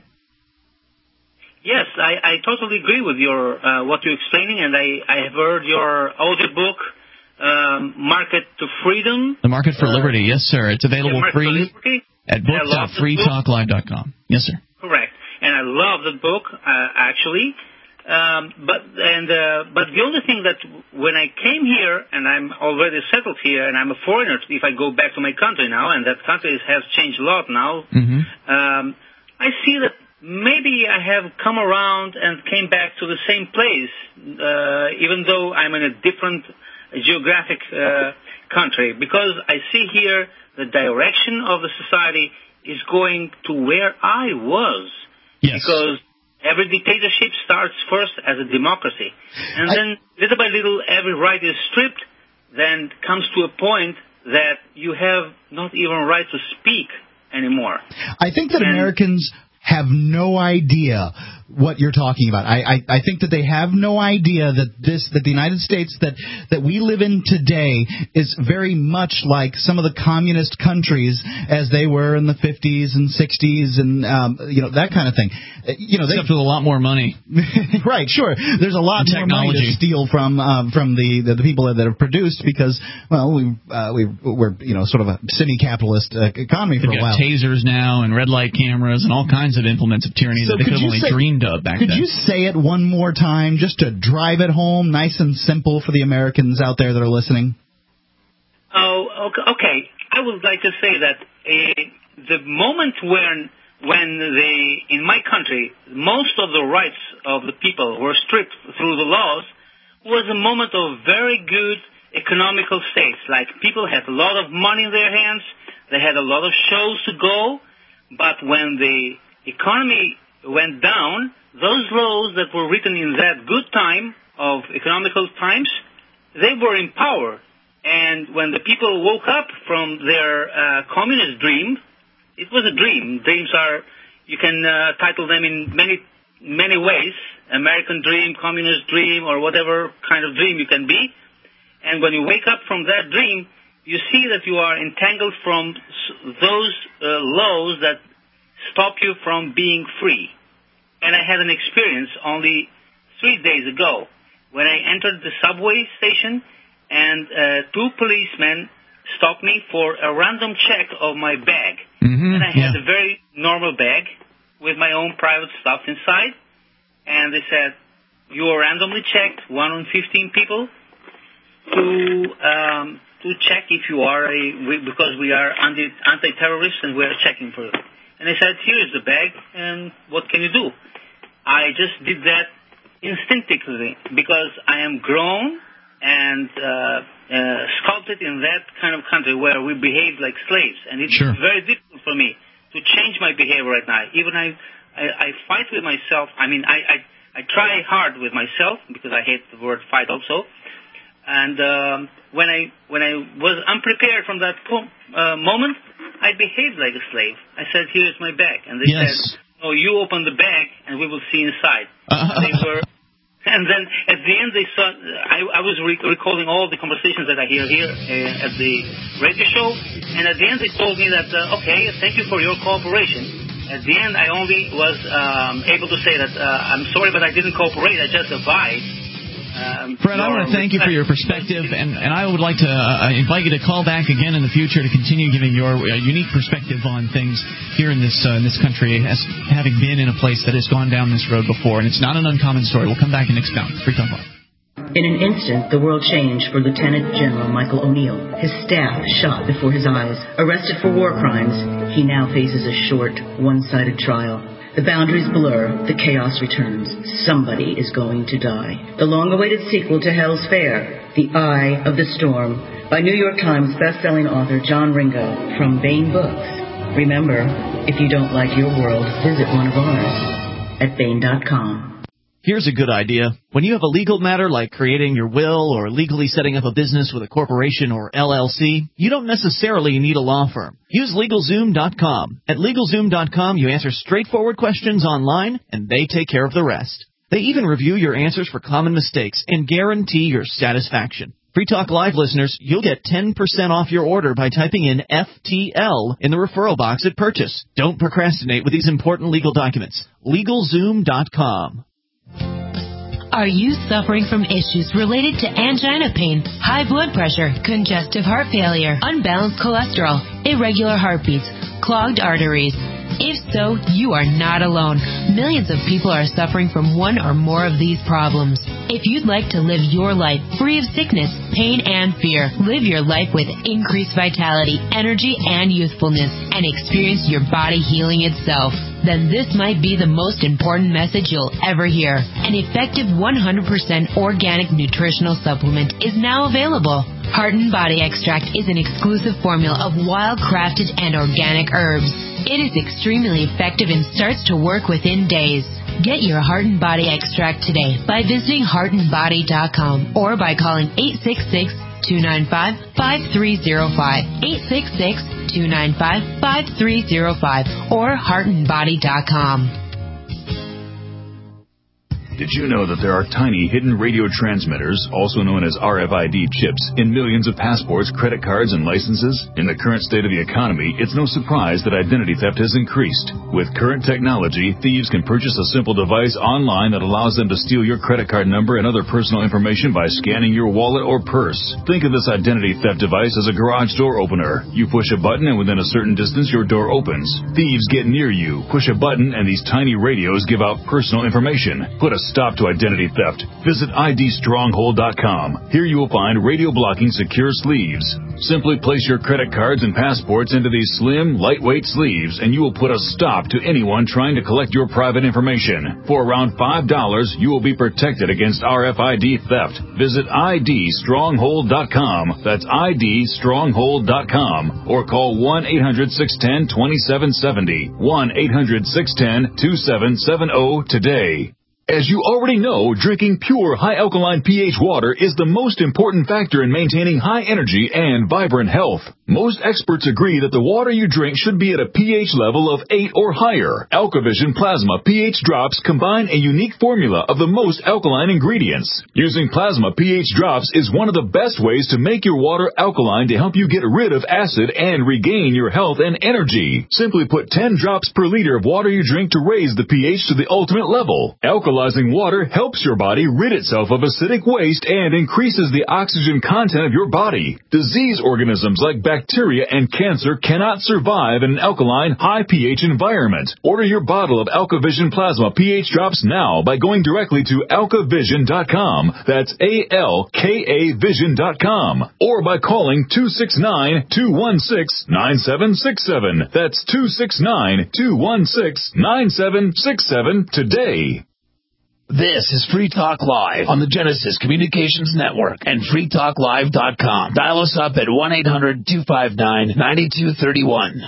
Yes, I, I totally agree with your uh, what you're explaining, and I, I have heard your audiobook, um, Market to Freedom. The Market for uh, Liberty, yes, sir. It's available yeah, free at book dot free talk live dot com. Yes, sir. Correct, and I love the book, uh, actually. Um, but and uh, but the only thing that when I came here, and I'm already settled here, and I'm a foreigner, if I go back to my country now, and that country has changed a lot now, mm-hmm. um, I see that maybe I have come around and came back to the same place, uh, even though I'm in a different geographic uh, country, because I see here the direction of the society is going to where I was. Yes. Because every dictatorship starts first as a democracy. And I, then, little by little, every right is stripped, then comes to a point that you have not even right to speak anymore. I think that and, Americans have no idea what you're talking about. I, I, I think that they have no idea that this that the United States that, that we live in today is very much like some of the communist countries as they were in the fifties and sixties and um, you know that kind of thing. You know, they, except with a lot more money. Right, sure. There's a lot more money to steal from um, from the, the the people that have produced because well we uh, we we're you know sort of a semi-capitalist uh, economy for They've a while. Got tasers now and red light cameras and all kinds of implements of tyranny So that they could have only say, dreamed of back could then. you say it one more time just to drive it home, nice and simple for the Americans out there that are listening? Oh, okay. I would like to say that uh, the moment when when they in my country most of the rights of the people were stripped through the laws was a moment of very good economical states. Like people had a lot of money in their hands, they had a lot of shows to go, but when the economy went down, those laws that were written in that good time of economical times, they were in power. And when the people woke up from their uh, communist dream, it was a dream. Dreams are, you can uh, title them in many, many ways. American dream, communist dream, or whatever kind of dream you can be. And when you wake up from that dream, you see that you are entangled from those uh, laws that stop you from being free. And I had an experience only three days ago when I entered the subway station and uh, two policemen stopped me for a random check of my bag. Mm-hmm, and I had yeah. a very normal bag with my own private stuff inside. And they said, you are randomly checked, one on fifteen people, to um, to check if you are a, we, because we are anti, anti-terrorists and we are checking for you. And I said, here is the bag, and what can you do? I just did that instinctively because I am grown and uh, uh, sculpted in that kind of country where we behave like slaves. And it's sure. very difficult for me to change my behavior right now. Even I, I, I fight with myself. I mean, I, I, I try hard with myself because I hate the word fight also. And um, when I when I was unprepared from that po- uh, moment, I behaved like a slave. I said, "Here's my bag," and they yes. said, "Oh, you open the bag, and we will see inside." Uh, they were, and then at the end, they saw. I, I was re- recalling all the conversations that I hear here uh, at the radio show, and at the end, they told me that, uh, "Okay, thank you for your cooperation." At the end, I only was um, able to say that uh, I'm sorry, but I didn't cooperate. I just advised. Um, Fred, I want to thank you for your perspective, and, and I would like to uh, invite you to call back again in the future to continue giving your uh, unique perspective on things here in this uh, in this country, as having been in a place that has gone down this road before. And it's not an uncommon story. We'll come back and expound. Free Talk Live. In an instant, the world changed for Lieutenant General Michael O'Neill. His staff shot before his eyes. Arrested for war crimes, he now faces a short, one-sided trial. The boundaries blur, the chaos returns. Somebody is going to die. The long-awaited sequel to Hell's Fair, The Eye of the Storm, by New York Times best-selling author John Ringo from Baen Books. Remember, if you don't like your world, visit one of ours at Baen dot com. Here's a good idea. When you have a legal matter like creating your will or legally setting up a business with a corporation or L L C, you don't necessarily need a law firm. Use LegalZoom dot com. At LegalZoom dot com, you answer straightforward questions online, and they take care of the rest. They even review your answers for common mistakes and guarantee your satisfaction. Free Talk Live listeners, you'll get ten percent off your order by typing in F T L in the referral box at purchase. Don't procrastinate with these important legal documents. LegalZoom dot com. Are you suffering from issues related to angina pain, high blood pressure, congestive heart failure, unbalanced cholesterol, irregular heartbeats, clogged arteries? If so, you are not alone. Millions of people are suffering from one or more of these problems. If you'd like to live your life free of sickness, pain, and fear, live your life with increased vitality, energy, and youthfulness, and experience your body healing itself, then this might be the most important message you'll ever hear. An effective one hundred percent organic nutritional supplement is now available. Heart and Body Extract is an exclusive formula of wild-crafted and organic herbs. It is extremely effective and starts to work within days. Get your Heart and Body Extract today by visiting heart and body dot com or by calling eight six six, two nine five, five three zero five, eight six six, two nine five, five three zero five, or heart and body dot com. Did you know that there are tiny hidden radio transmitters, also known as R F I D chips, in millions of passports, credit cards, and licenses? In the current state of the economy, it's no surprise that identity theft has increased. With current technology, thieves can purchase a simple device online that allows them to steal your credit card number and other personal information by scanning your wallet or purse. Think of this identity theft device as a garage door opener. You push a button and within a certain distance your door opens. Thieves get near you, push a button, and these tiny radios give out personal information. Put a stop to identity theft. Visit I D stronghold dot com. Here you will find radio-blocking secure sleeves. Simply place your credit cards and passports into these slim, lightweight sleeves, and you will put a stop to anyone trying to collect your private information. For around five dollars, you will be protected against R F I D theft. Visit I D stronghold dot com. That's I D stronghold dot com. Or call one eight hundred, six one zero, two seven seven zero. one eight hundred, six one zero, two seven seven zero today. As you already know, drinking pure, high-alkaline pH water is the most important factor in maintaining high energy and vibrant health. Most experts agree that the water you drink should be at a pH level of eight or higher. AlkaVision Plasma pH drops combine a unique formula of the most alkaline ingredients. Using Plasma pH drops is one of the best ways to make your water alkaline to help you get rid of acid and regain your health and energy. Simply put ten drops per liter of water you drink to raise the pH to the ultimate level. Alkaline Alkalizing water helps your body rid itself of acidic waste and increases the oxygen content of your body. Disease organisms like bacteria and cancer cannot survive in an alkaline, high pH environment. Order your bottle of AlkaVision Plasma pH drops now by going directly to alka vision dot com. That's A L K A vision dot com. Or by calling two six nine, two one six, nine seven six seven. That's two six nine, two one six, nine seven six seven today. This is Free Talk Live on the Genesis Communications Network and free talk live dot com. Dial us up at one eight hundred, two five nine, nine two three one.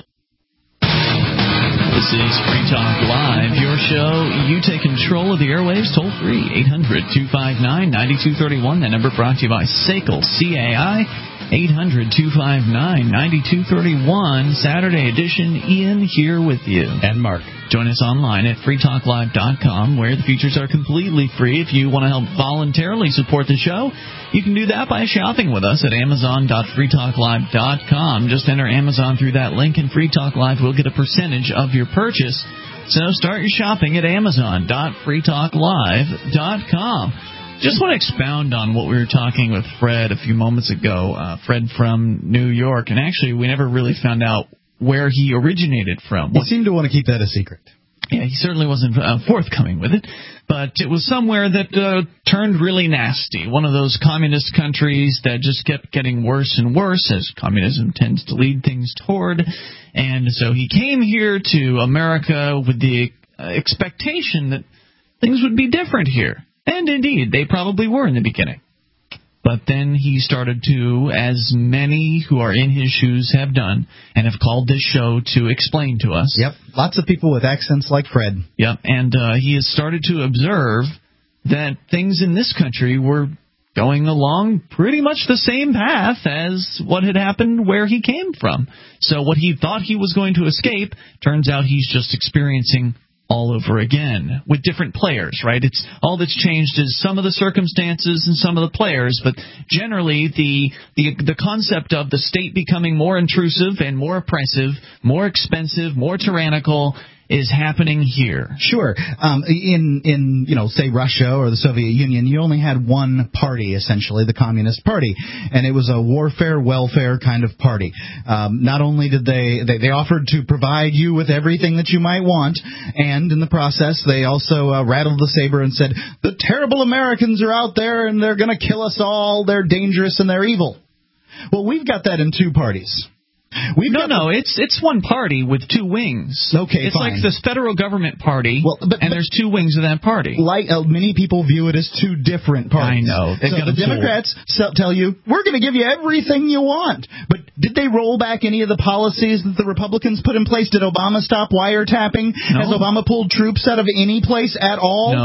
This is Free Talk Live, your show. You take control of the airwaves toll free, eight hundred, two five nine, nine two three one. That number brought to you by S A C L, C A I, eight hundred, two five nine, nine two three one. Saturday edition, Ian here with you. And Mark. Join us online at free talk live dot com, where the features are completely free. If you want to help voluntarily support the show, you can do that by shopping with us at amazon dot free talk live dot com. Just enter Amazon through that link, and Free Talk Live will get a percentage of your purchase. So start your shopping at amazon dot free talk live dot com. Just want to expound on what we were talking with Fred a few moments ago, uh, Fred from New York, and actually we never really found out where he originated from. He seemed to want to keep that a secret. Yeah, he certainly wasn't uh, forthcoming with it, but it was somewhere that uh, turned really nasty. One of those communist countries that just kept getting worse and worse, as communism tends to lead things toward. And so he came here to America with the uh, expectation that things would be different here. And indeed, they probably were in the beginning. But then he started to, as many who are in his shoes have done, and have called this show to explain to us. Yep, lots of people with accents like Fred. Yep, and uh, he has started to observe that things in this country were going along pretty much the same path as what had happened where he came from. So what he thought he was going to escape, turns out he's just experiencing all over again with different players, right? It's all that's changed is some of the circumstances and some of the players, but generally the the the concept of the state becoming more intrusive and more oppressive, more expensive, more tyrannical is happening here. Sure. Um, in, in, you know, say Russia or the Soviet Union, you only had one party, essentially, the Communist Party. And it was a warfare, welfare kind of party. Um, not only did they, they, they offered to provide you with everything that you might want, and in the process, they also uh, rattled the saber and said, the terrible Americans are out there and they're going to kill us all, they're dangerous and they're evil. Well, we've got that in two parties. We've no, no, it's it's one party with two wings. Okay, it's fine. like the federal government party, well, but, and but, there's two wings of that party. Like uh, many people view it as two different parties. I know. So the Democrats so tell you, we're going to give you everything you want. But did they roll back any of the policies that the Republicans put in place? Did Obama stop wiretapping? No. Has Obama pulled troops out of any place at all? No.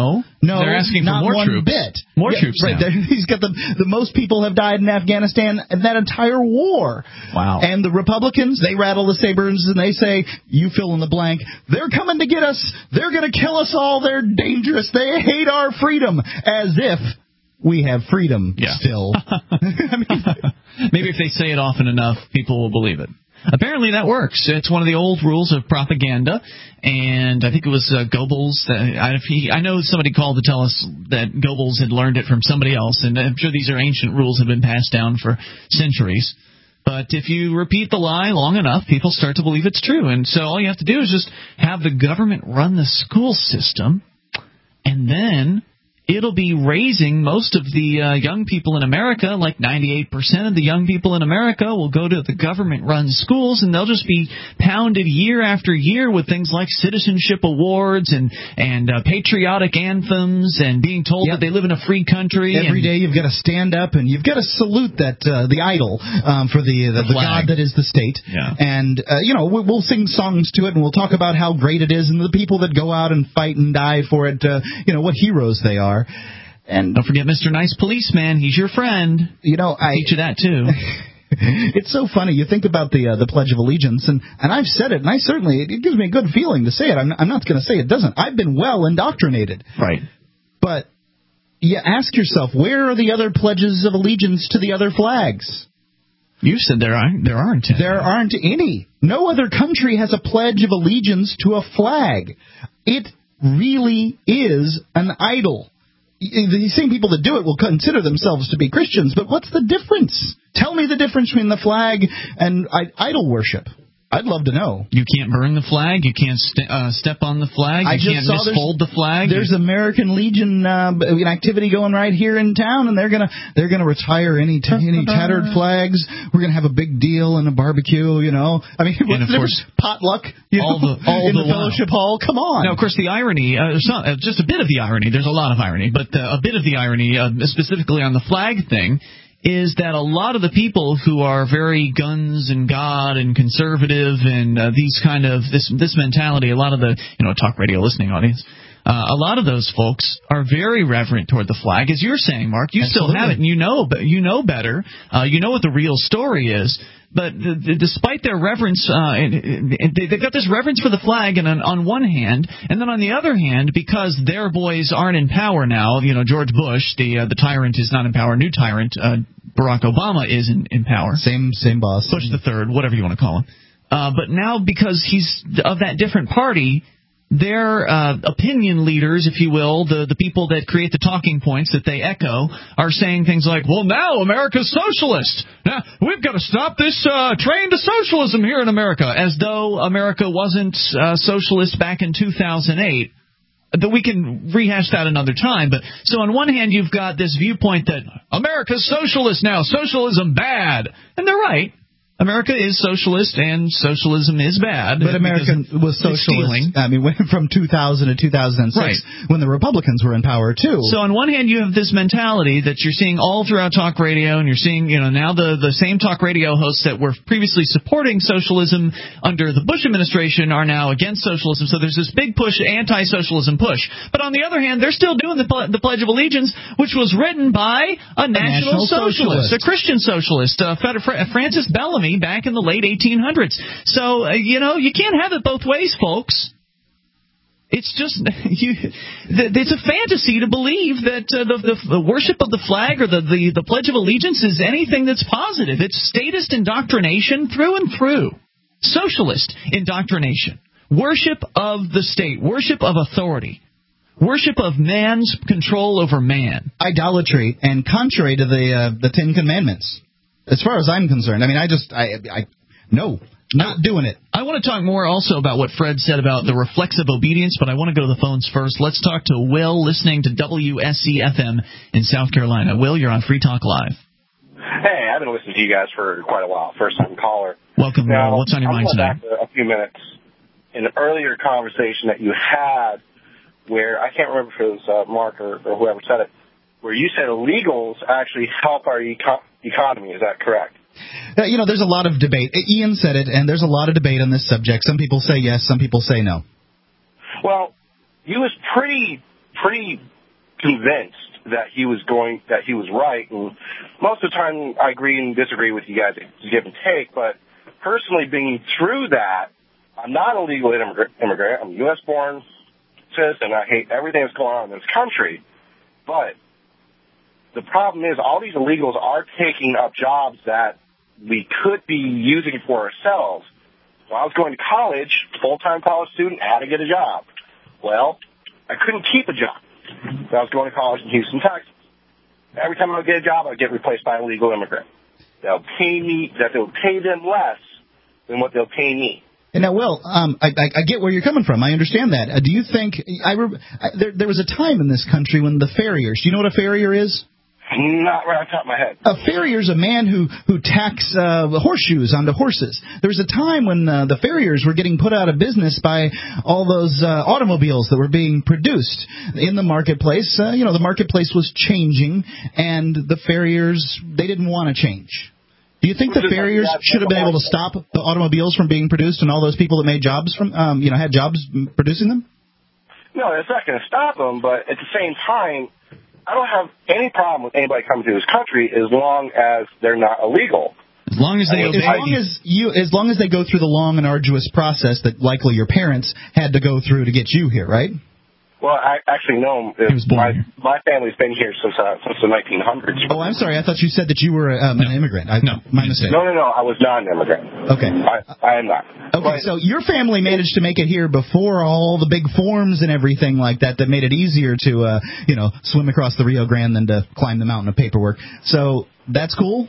No, they're asking not for more one troops. bit. More yeah, troops right. now. He's got the the most people have died in Afghanistan in that entire war. Wow. And the Republicans, they rattle the sabers and they say, you fill in the blank, they're coming to get us. They're going to kill us all. They're dangerous. They hate our freedom. As if we have freedom yeah. still. I mean, maybe if they say it often enough, people will believe it. Apparently that works. It's one of the old rules of propaganda, and I think it was uh, Goebbels. That, I, he, I know somebody called to tell us that Goebbels had learned it from somebody else, and I'm sure these are ancient rules that have been passed down for centuries. But if you repeat the lie long enough, people start to believe it's true. And so all you have to do is just have the government run the school system, and then it'll be raising most of the uh, young people in America. Like ninety-eight percent of the young people in America will go to the government-run schools, and they'll just be pounded year after year with things like citizenship awards and and uh, patriotic anthems and being told yep. that they live in a free country. Every and, day you've got to stand up and you've got to salute that uh, the idol um, for the the, the, the god that is the state. Yeah. And uh, you know we'll, we'll sing songs to it, and we'll talk about how great it is, and the people that go out and fight and die for it. Uh, you know what heroes they are. And don't forget Mister Nice Policeman. He's your friend. You know, I teach you that too. It's so funny. You think about the uh, the Pledge of Allegiance, and, and I've said it, and I certainly it, it gives me a good feeling to say it. I'm, I'm not going to say it doesn't. I've been well indoctrinated. Right. But you ask yourself, where are the other pledges of allegiance to the other flags? You said there aren't. There aren't any. There aren't any. No other country has a pledge of allegiance to a flag. It really is an idol. The same people that do it will consider themselves to be Christians, but what's the difference? Tell me the difference between the flag and idol worship. I'd love to know. You can't burn the flag. You can't st- uh, step on the flag. You I just can't saw misfold the flag. There's American Legion uh, activity going right here in town, and they're gonna they're gonna retire any t- any tattered flags. We're gonna have a big deal and a barbecue. You know, I mean, what's and of the course, potluck. You all know, the all in the, the fellowship hall. Come on. Now, of course, the irony, uh, some, uh, just a bit of the irony. There's a lot of irony, but uh, a bit of the irony, uh, specifically on the flag thing, is that a lot of the people who are very guns and God and conservative and uh, these kind of this this mentality, a lot of the you know talk radio listening audience, uh, a lot of those folks are very reverent toward the flag, as you're saying, Mark. You Absolutely. still have it, and you know you know better. Uh, you know what the real story is. But the, the, despite their reverence, uh, and, and they, they've got this reverence for the flag, and on, on one hand, and then on the other hand, because their boys aren't in power now, you know, George Bush, the uh, the tyrant, is not in power. New tyrant, uh, Barack Obama, is in, in power. Same same boss. Bush the third, whatever you want to call him. Uh, but now, because he's of that different party, their uh, opinion leaders, if you will, the, the people that create the talking points that they echo, are saying things like, well, now America's socialist. Now, we've got to stop this uh, train to socialism here in America, as though America wasn't uh, socialist back in two thousand eight. That we can rehash that another time. But so on one hand, you've got this viewpoint that America's socialist now, socialism bad. And they're right. America is socialist, and socialism is bad. But America was socialist. I mean, from two thousand to two thousand six, right. when the Republicans were in power too. So on one hand, you have this mentality that you're seeing all throughout talk radio, and you're seeing, you know, now the the same talk radio hosts that were previously supporting socialism under the Bush administration are now against socialism. So there's this big push, anti-socialism push. But on the other hand, they're still doing the the Pledge of Allegiance, which was written by a, a national, national socialist, socialist, a Christian socialist, uh, Francis Bellamy, back in the late eighteen hundreds. So, uh, you know, you can't have it both ways, folks. It's just, you, it's a fantasy to believe that uh, the, the, the worship of the flag or the, the, the Pledge of Allegiance is anything that's positive. It's statist indoctrination through and through. Socialist indoctrination. Worship of the state. Worship of authority. Worship of man's control over man. Idolatry, and contrary to the uh, the Ten Commandments. As far as I'm concerned, I mean, I just, I, I, no, not doing it. I want to talk more also about what Fred said about the reflexive obedience, but I want to go to the phones first. Let's talk to Will, listening to W S C F M in South Carolina. Will, you're on Free Talk Live. Hey, I've been listening to you guys for quite a while. First time caller. Welcome, now, Will. What's on your I'm mind tonight? Back a few minutes. In an earlier conversation that you had, where I can't remember if it was uh, Mark or, or whoever said it, where you said illegals actually help our eco- economy. Is that correct? Uh, you know, there's a lot of debate. Ian said it, and there's a lot of debate on this subject. Some people say yes, some people say no. Well, you was pretty, pretty convinced that he was going, that he was right. And most of the time I agree and disagree with you guys, give and take, but personally being through that, I'm not a legal immigrant. I'm a U S born citizen. I hate everything that's going on in this country. But the problem is all these illegals are taking up jobs that we could be using for ourselves. When I was going to college, full-time college student, I had to get a job. Well, I couldn't keep a job. I was going to college in Houston, Texas. Every time I would get a job, I would get replaced by a legal immigrant. They'll pay me, that they'll pay them less than what they'll pay me. And now, Will, um, I, I, I get where you're coming from. I understand that. Uh, do you think I, I there, there was a time in this country when the farriers? Do you know what a farrier is? Not right on top of my head. A farrier is a man who who tacks uh, horseshoes onto horses. There was a time when uh, the farriers were getting put out of business by all those uh, automobiles that were being produced in the marketplace. Uh, you know, the marketplace was changing, and the farriers, they didn't want to change. Do you think the farriers should have been able to stop the automobiles from being produced and all those people that made jobs from, um, you know, had jobs producing them? No, it's not going to stop them, but at the same time, I don't have any problem with anybody coming to this country as long as they're not illegal. As long as they I mean, obey. As long as you, as long as they go through the long and arduous process that likely your parents had to go through to get you here, right? Well, I actually know He was born my here. my family's been here since uh, since the nineteen hundreds. Oh, I'm sorry. I thought you said that you were um, no. an immigrant. I, no, my mistake. No, no, no. I was not an immigrant. Okay. I, I am not. Okay, but, so your family managed to make it here before all the big forms and everything like that that made it easier to, uh, you know, swim across the Rio Grande than to climb the mountain of paperwork. So that's cool?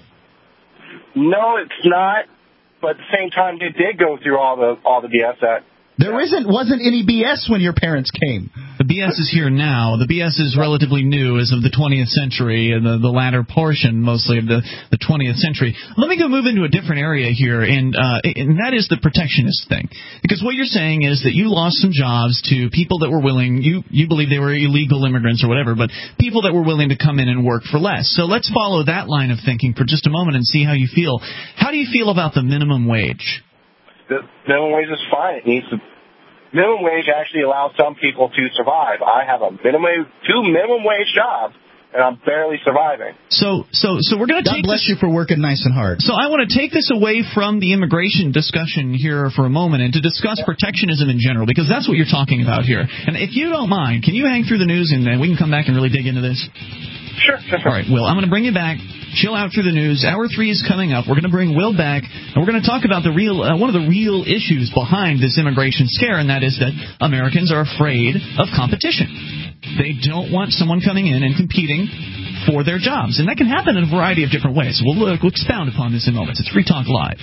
No, it's not. But at the same time, they did go through all the all the B S that. There isn't, wasn't any B S when your parents came. The B S is here now. The B S is relatively new as of the twentieth century, and the, the latter portion mostly of the, the twentieth century. Let me go move into a different area here, and, uh, and that is the protectionist thing. Because what you're saying is that you lost some jobs to people that were willing, you, you believe they were illegal immigrants or whatever, but people that were willing to come in and work for less. So let's follow that line of thinking for just a moment and see how you feel. How do you feel about the minimum wage? The minimum wage is fine. It needs to. Minimum wage actually allows some people to survive. I have a minimum two minimum wage jobs, and I'm barely surviving. So, so, so we're going to God take bless this, you for working nice and hard. So I want to take this away from the immigration discussion here for a moment and to discuss protectionism in general, because that's what you're talking about here. And if you don't mind, can you hang through the news and then we can come back and really dig into this? Sure, sure, sure. All right, Will, I'm going to bring you back. Chill out through the news. Hour three is coming up. We're going to bring Will back, and we're going to talk about the real, uh, one of the real issues behind this immigration scare, and that is that Americans are afraid of competition. They don't want someone coming in and competing for their jobs, and that can happen in a variety of different ways. We'll, uh, we'll expound upon this in moments. It's Free Talk Live.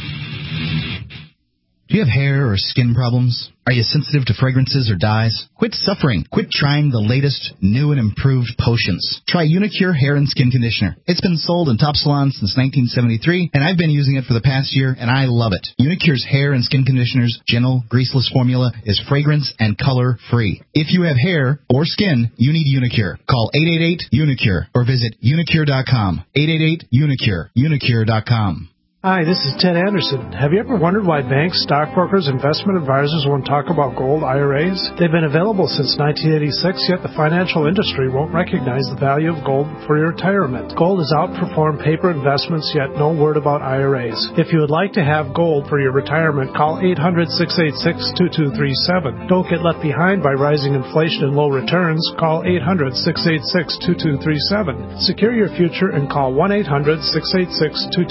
Do you have hair or skin problems? Are you sensitive to fragrances or dyes? Quit suffering. Quit trying the latest, new and improved potions. Try Unicure Hair and Skin Conditioner. It's been sold in top salons since nineteen seventy-three, and I've been using it for the past year, and I love it. Unicure's Hair and Skin Conditioner's gentle, greaseless formula is fragrance and color-free. If you have hair or skin, you need Unicure. Call eight eight eight, UNICURE or visit unicure dot com. eight eight eight, UNICURE. unicure dot com. Hi, this is Ted Anderson. Have you ever wondered why banks, stockbrokers, investment advisors won't talk about gold I R As? They've been available since nineteen eighty-six, yet the financial industry won't recognize the value of gold for your retirement. Gold has outperformed paper investments, yet no word about I R As. If you would like to have gold for your retirement, call eight hundred, six eight six, two two three seven. Don't get left behind by rising inflation and low returns. Call eight hundred, six eight six, two two three seven. Secure your future and call one eight hundred, six eight six, two two three seven.